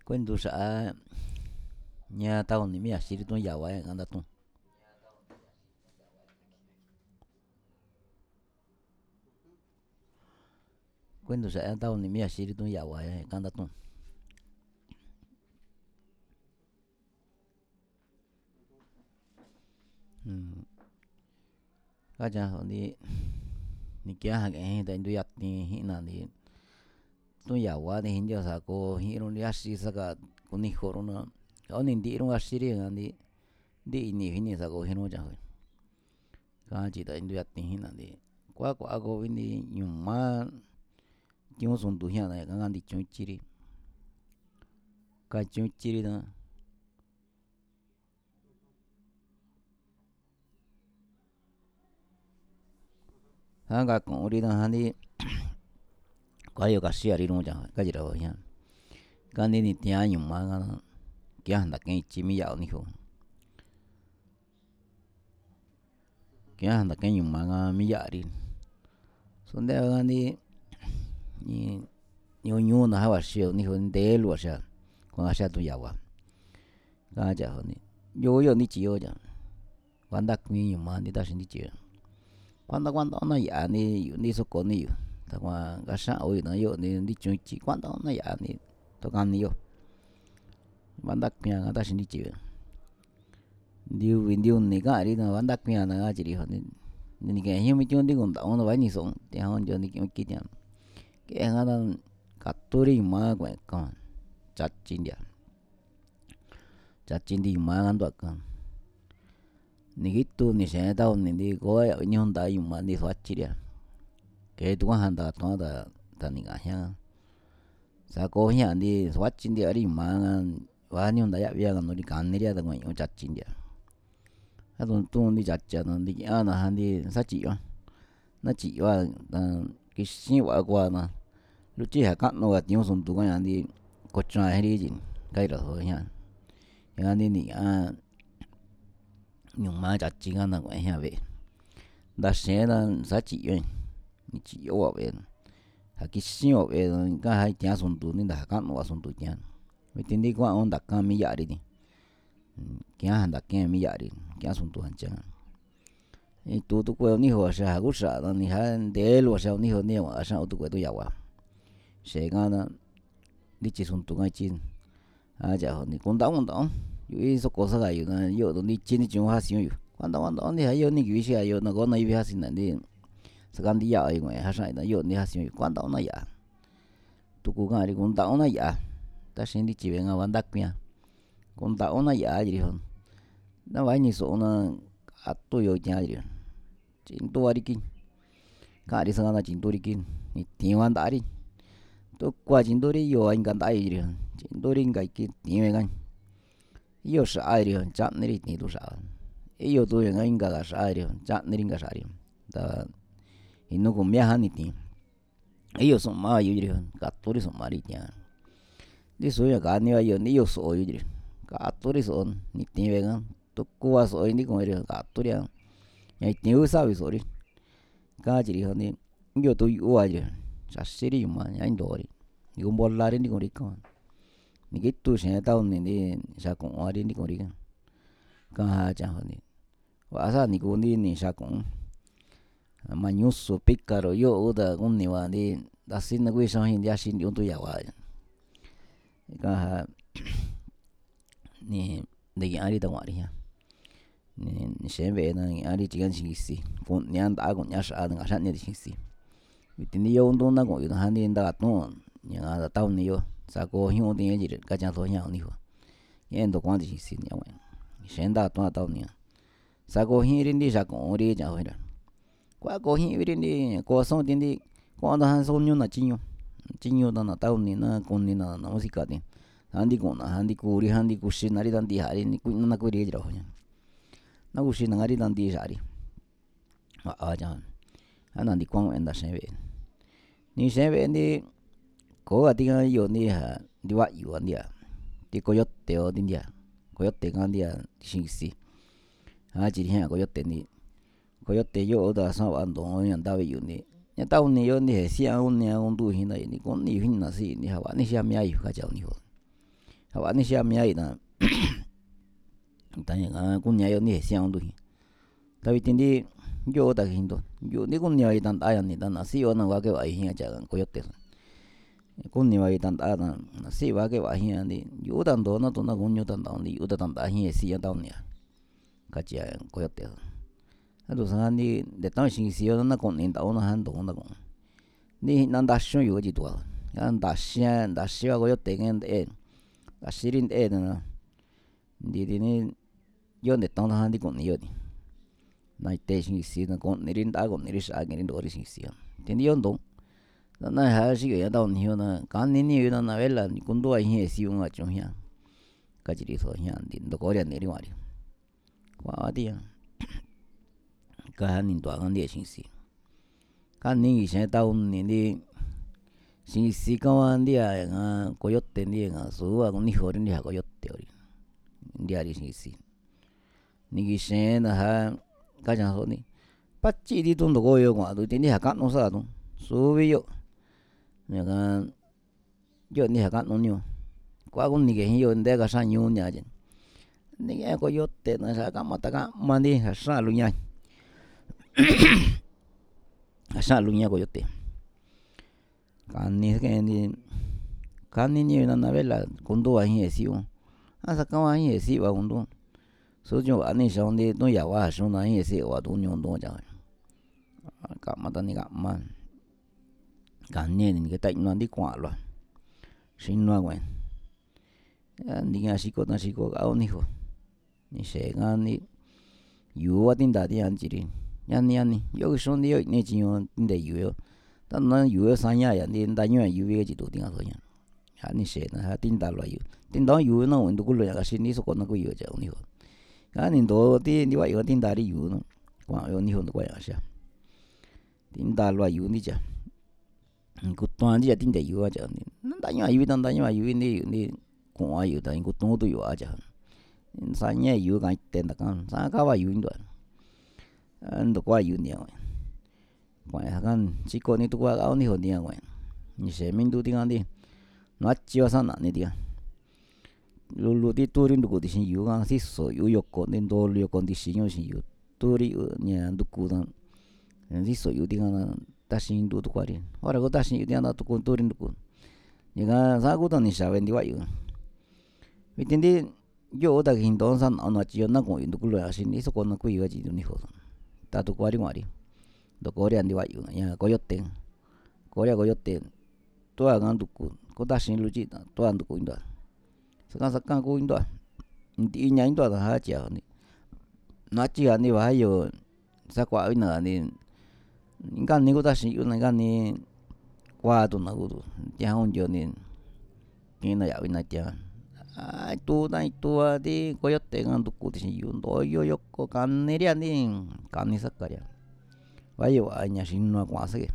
Cuentu xa̱ ña táku̱ni mía̱ xi tu̱útjún ya̱ba̱ nga ndatúu̱n, kuentu xa̱ táku̱ni mía̱ xi tu̱útjún ya̱ba̱ nga ndatúu̱n. Káchajunni ni̱kiaja̱n te̱ nduyátin jínna̱ tu̱útjún ya̱ba̱áni jindía̱ sa̱ku̱jinru yaxi saka ku̱nijorúnna kajóni ndirú axírí nga indí inieji̱ sa ku̱a̱jinrún cha̱njin, kánchita te̱ nduyátinjínna̱ kua̱ ku̱a̱ ñu má ti̱o̱n suntu̱jíanne̱ nga indi chun jtírí, kachún jtíríná nga ku̱a̱nrina jándí ku̱a̱éyo̱ kaxía̱rírún cha̱njin káchi̱ra̱ kándí nitiená ñu mángá ki̱a̱ra̱ ja̱nda̱ kén i̱chi míya'o̱ níjoo, ki̱a̱ra̱ ja̱nda̱ kén ñu manga míyáa̱rí sundé kandí ñu ñúna̱ ába̱ níjoo nde̱é lu̱a̱ ku̱a̱nga xía̱ tu̱útjún ya̱ba̱, káchajo̱ni yo ní chi̱o̱ bandákui ñu ma indí táxi indí chi̱o̱, kuánda kuándajónná ya̱ni indí ísóko̱ní yu̱ te̱ku̱a̱ nga xángo̱ íóo̱na indí chun jchí kuándajónna ya̱ni tu̱úkan ni̱í̱o̱ bandákuia̱n nga táxi indí chi̱o̱, ndiubi̱ ndiune̱ káa̱nrína bandákuia̱nna káchi̱ ni̱ke̱ji̱n mítíón indí ku̱nda̱'onda ba̱jíni̱ísún tikian kíénjánná katúrí ñu mangá ku̱e̱n kan chachi ndia̱, chachi indi ñu mangá ngandúa̱ kan, ni̱kítu ni̱xi̱e̱n táku̱ni indí kóa̱ níónda ñu ma indí su̱áchíría̱ kee tu̱kuáján tu̱a ta ni̱ka̱jián sá kójía̱n indí su̱áchi ndiarí ñu mangá baníónda yábia nga kaníría te̱ku̱a̱ ñu̱ chachi ndia̱, sá tu̱túun indi chachi̱a̱ na̱ndikiánna kjándí sá chi̱o̱á, nachi̱oa̱ kixín ba̱kua̱na luchí ja̱ kánua̱ ti̱o̱n suntu̱ ngáña̱ indí kochráa̱njírí íchine̱ káyira̱a̱jo̱ña̱ ya̱nga indí ni̱a̱ ñu ma chachingánna ku̱e̱jián be'e ndaxi̱énná sá chi̱o̱ée̱n ni̱chi̱óo̱ba̱ be'ene̱ ja̱ kixínba̱ be'ene̱ nga ja̱ ti̱a̱án suntu̱ní nga ja̱ kánuba̱ suntu̱ ti̱a̱án, kui indí ku̱a̱n únda̱ kán míyáa̱ríni ki̱án ja̱nda̱ kén míyáa̱rí ki̱án suntu̱ ján chan, tu̱ tu̱kuendu̱ níjuba̱ xi ja̱ kúxa̱ ni̱ja̱ nde̱é lu̱a̱ xi níjóníée̱ ku̱a̱nga xángo̱ tu̱kuendu̱ tu̱útjún ya̱ba̱ xe̱ngánná indí chisuntu̱ nga ichíne̱, achajo̱ni̱ ku̱nda̱'ón ku̱nda̱'ón yu'í sóko sákayu̱na yo'o̱ ichi indi chun jásíón yu̱ kuánda̱ kuánda̱'ónní ja̱ ío níkiu̱jín xí na̱ko̱ naíbi jásínne̱ indí sakandíyá'a̱ ku̱e̱n jaxái̱na íóo̱ indí jásíón yu̱ kuánda̱'ónná ya̱a tu̱ku̱ káànrí ku̱nda̱'ónná ya̱a táxi indí chi̱be̱ nga bandákuian ku̱nda̱'ónná ya̱a áchiri̱o̱ ndá ba̱jínisuna katu̱ i̱tsie áchiri̱o̱ chi̱ndúarí kín káa̱nrí sákandá chi̱ndúrí kín ni̱ti̱e̱n bandarí tu̱úku̱a̱ chi̱ndúrí íyoa̱ inga ndá ichiri̱o̱ chi̱ndúrí nga i̱kie ti̱e̱n beñái̱ ío xa̱'a ichiri̱o̱ nchá'nírí ti̱e̱n tu̱ xa̱'a íyo̱ tu̱úña̱ nga ínga̱ xa̱'a ichiri̱o̱ nchá'nírí nga xa̱'ari̱ a̱ta inú ku̱miájíán ni̱ti̱e̱n íyo̱ su̱'maa̱ yu̱ katúrí su̱'marí ti̱e̱an dísu̱ña̱ kaníbá ío̱ so̱'o yu̱ katurí so̱'o ni̱ti̱e̱n beñá tu̱kuba so̱'o indí ku̱i̱nri̱ katuría̱ ña̱ i̱ti̱e̱n úsábi̱ so̱rí káchiri̱o̱ni íyo̱ tuyu'ái̱ ichiri̱o̱ chaxírí ñu ma ña índo̱o̱rí ni̱gu̱ bolarí indí ku̱i̱nrí kán ni̱kítu xi̱e̱n táku̱ni indí xaku̱'njuarí indí ku̱i̱nrí kán áchajo̱ni̱ kua̱ sá ni̱gu̱ indí ni̱xaku̱'ún mañúsu̱ píkaro̱ íóo̱ úta̱ gúnni̱ba̱ indí ndasíná kúíxúánjin indí áxi ndi̱ú tu̱útjún ya̱ba̱ ikánja ni̱gi̱a̱nrí taku̱a̱nríjián ni̱xi̱e̱n be'ena ni̱gi̱a̱nrí chi̱kánchijin ki̱si ku̱nia nda'á ku̱nia xa̱'a nga xánie ti̱xki̱jsi kui ndi yo úndúná ku̱i̱nra̱ jándí nda tu̱úu̱n ña̱a táku̱ni yo sá kojíngu tiña íchire̱ káchajndojían níjua̱ ñéndu̱ ku̱a̱n ti̱xki̱jsi ni̱a ni̱xi̱e̱n ndáa̱ tu̱úa̱n táku̱ni̱a̱ sá kojínrí indí xaku̱'unrí cha̱njínra̱ kua̱ kojínbírí indí ku̱a̱sún indi indí kuándajín suniu na̱ chíñuna̱ táku̱ni̱ná kunina̱ música̱ne̱ jándí ku̱na̱ jándí kurí jándí kuxínarí kjandí ja̱rí kuiná kúíri íchira̱ nákuxina̱ngarí nandi xa̱'rí a̱ na̱ndi̱ ku̱a̱n ku̱e̱nda̱ xi̱e̱nbe'e ni̱xi̱e̱nbe'e indí ko̱óa̱ tíkán íyo̱ indí ja̱ indí báyu̱ba̱ ndía̱ indí koyote̱ba̱ indí ndía̱ koyote̱ kján ndía̱ ti̱xin ki̱si jáchi̱rijía̱n koyote̱ indí koyote̱ íóo̱ úta̱ asún bándu̱u̱nñá ndá beyu̱ indí ña táku̱ni yo indí je̱ sían kúnnia kúndúu̱jinnayu̱ kúnníu̱ jínna̱ sí ja̱ baní xí jámiáyu̱ káchaju̱ níju̱ba̱ Hava ni sia mia ina tanya kunya yo ni siang tu. Tapi tindi yo ta hindo. Yo ni kunya itan aya ni tan si yo na wa ke wa hi aja koyote. Kunya wa itan ta na si wa ke wa hi ni yo tan do na to na kunyo tan ta ni yo tan ta hi si ya ta ni. Kachia koyote. Ado sa ni de tan sin si yo na kon ni ta ona han to na kon. Ni nan da shon yo ji to. Yan da shi wa koyote ngen e. Da shirin e na. Di ni yo de tan han di kon ni yo ni. Na te sin si na kon ni rin ta kon ni ri sa ngi do ri sin si. Tindi yo ndong. Na ha si ya ta ni yo na kan ni yo na vela ni kun do ai hi si yo nga chong ya. Kachiri so ya di do ko ri ni ri wa ri. Wa di ya. Ka ni do an di sin si. Kan ni se ta un ni sin si ka wan dia nga koyote ni nga so wa ni ho ri ni ha koyote ori. Dia ri sin si. Ni gi se na ha ka jan so ni. Pachi di tun do go yo kwa do ti ni ha ka no sa do. So wi yo. Ni ga yo ni ha ka no ni. Kwa kun ni ge hi yo nde ga sa nyu nya jen. Ni ga koyote na sa ka mata ka mandi ha sa lu nya. Asa lu nya koyote. Kan ni na vela kun do hi si yo. Asa ka wa hi si wa kun do. So jo ani sa ni no ya wa so na hi si wa do nyu do ja. Ka mata ni ka ma. Kan ni ke ta no di kwa lo. Sin no gwen. Ni ga si ko na si ko ga ni ho. Ni se ga ni yu wa tin da di an ji ri. Yani yo so ni yo ni ji yo tin de yu yo. Ta na yu yo san ya ni da nyu yu ye ji do tin ga so ya. Ya ni se na ha tin da lo yu. Tin da yu na wen do ku lo ya ga sin ni so ko na ku yo ja ni ho. Ka ni do ti ni wa yo tin da ri yu no. Kwa yo ni ho no kwa ya sha. Tin da lo yu ni ja. Ku tuan ji tin de yu a ja ni. Da nyu yu ni ko yu da ku tu tu yu a ja. San ye yu ga ten da kan. Sa ka wa yu ndo. Ando kwa yu ni a. Kwa ya kan chi ko ni tu kwa ga ni ho ni a wa. Ni se min du ti ga ni. No chi wa sa na ni dia. Lu ti tu rin du ko ti sin yu ga si so yu yo ko ni do lu yo ko ti sin yo sin yu. Tu ri ni an du ku da. Si so yu ti ga na ta sin du tu kwa ri. Ora ko ta sin yu ti na tu ko tu rin du ku. Ni ga sa ku ta ni sa wen di wa yu. Vi tin di yo da hin don san na chi yo na ko yu du ku lo ya sin ni so ko na ku yu ga ji du ni ho. Ta tu kwa ri ma ri. Do ko ri an di wa yu. Ya koyote. Koyote. To a ga du ku. Ko ta sin lu ji da. To an du ku ndo. Sa ka ku ndo. Ndi nya ndo da ha chi a ni. Na chi a ni wa yo. Sa kwa wi na ni. Nga ni ko ta sin yu na ga ni kwa tu na ku tu. Ya hon yo ni. Ki na ya wi na ja. Ai tu a di koyote ga du ku ti sin yu ndo yo yo ko kan ni ri ni. Kan ni sa ka ri. Wa yo a nya sin no kwa sa ge.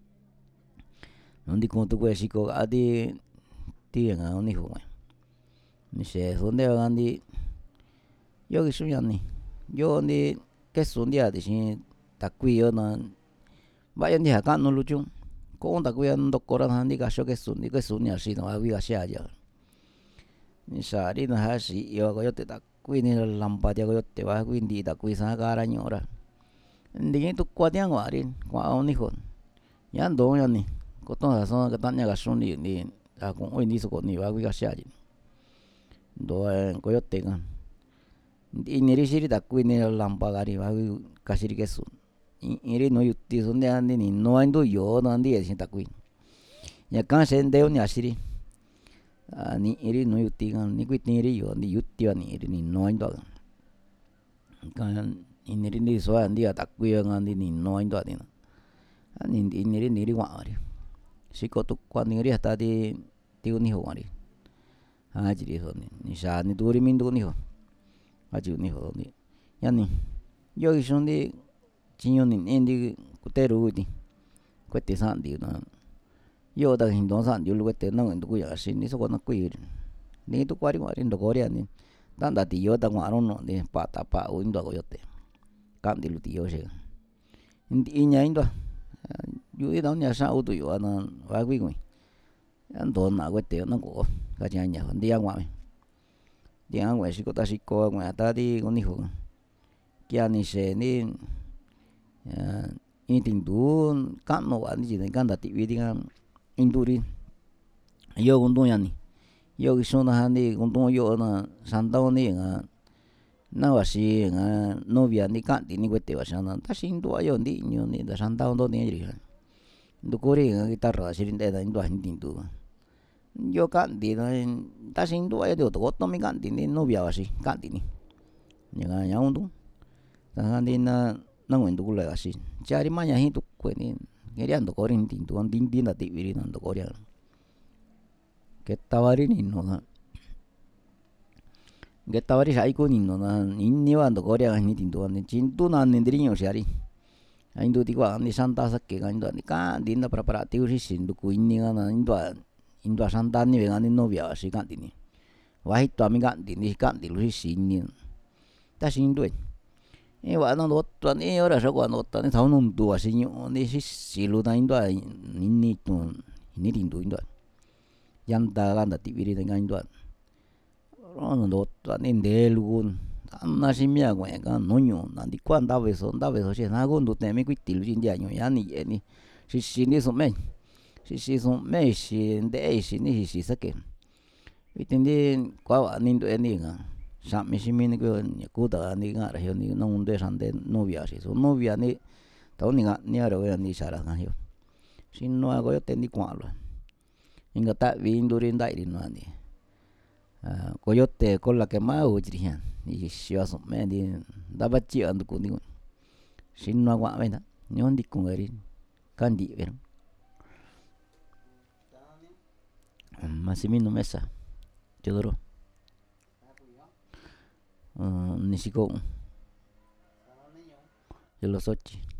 Ndi ko tu ko si ko a di ti nga ni ho. Ni se so ne ga ni yo gi su ya ni. Yo ni ke su dia di sin ta kui yo na. Ba yo ni ha ka no lu chung. Ko ta kui an do ko ra han di ga sho ke su ni a si no a wi ga sha ja. Ni sa ri na ha si yo ko yo te ta kui ni lampa dia ko yo te wa kui ndi ta kui sa ga ra nyo ra. Ndi tu kwa dia ngwa ri kwa o ni ho. Ya ndo ya ni. Ko to sa so ka ta nya ga su ni a ko oi ni so ko ni wa wi ga sha ji. Do ko yo te ga. Ndi ni ri si ri ta kui ni lampa ga ri wa wi ka si ri ke su. Iri no yu ti so ne an ni no an do yo na ndi e sin ta kui. Ya kan se de o ni a si ri. Ni iri no yu ti ga ni kui ti ri yo ni yu ti wa ni iri ni no an do. Kan ini ri ni so an dia ta kui ga ni no an do ni na. Ini ri wa ri. Si ko tu kwa ni ri ta di ti ni ho wa ri. Ha ji ri so ni sa ni du ri min du ni ho. Ha ji ni ho ni. Ya ni yo gi son di chi yo ni ndi ku te ru di. Ko te san di na. Yo da hin don san di lu te na ndu ku ya sin ni so ko na ku ri. Ni tu kwa ri wa ri ndo ko ri ni. Dan da ti yo da ngwa ro no ni pa ta pa u ndo ko yo te. Kan di lu ti yo se. Ndi nya ndo. Yu i da nya sa u tu yo na wa wi gu. An do na ko te na ko. Ka nya nya ndi ya ngwa. Ti'an kue'e xiko'o kue'e tati kuni jo kiani xeni iin tindu ka'nu va'a ni tyi kanda ti'vi induri yo kundu ñani yo kixuna jani kundu yo'o na xandauní na vaxi novia ni ka'ndini kuete vaxiana ndaxindua yo nti'ñu ni nda xandaundo ni ndukuri guitarra xi nte'ena indua jin tindu yo ka'ndina ndaxindua yo tokoton mi ka'ndini novia vaxi ka'ndini ñaka ña kuntu tajandi na kue'e ntukule vaxi ntyari maña jin tukueni keria ndokori jin tindu ndi nta ti'viri na ndokori ketavari xa iku ninuna iniva ndokori jin tindu tyi ntu nanintiri ñu'u xi'ari aindu tikua ni xanda sake indua ni ka'ndi nta praparati kuxixi nduku ini indua xandani vengani novia vaxi ka'ndini vajitua mi ka'ndi luxixi ini ndaxindue va'a nandotoani iin hora xaku'a ndotani tjao nundu vaxi ñu'u ni xixiluna indua ini jini tindu indua yanta kanta ti'viri indua nandotoani ndeluku sana xi mia kue'eka nuu ñu'u nandikua ndaveso xina kuntu te'mi kuiti luchi ntia ñu'u yani ye'eni xixini su'me ixi nte'e ixini xixi sake viti ndi kua va'a ni ntu'eni xa'mi xi mini ñaku tani ka'ra ji'o nakuntue xande novia xi novia ni tao ni ka'niara ni xa'ra ji'o xinua koyote ni kua'anlua inka ta'vi inturi nda'iri nua coyote cola quemado katyiri ji'a ni xixiva su'me nda batyi'a ndukuni xinua kua'an be'ta ño ntikun kari kanti've Massimino Mesa Teodoro 16 de los 8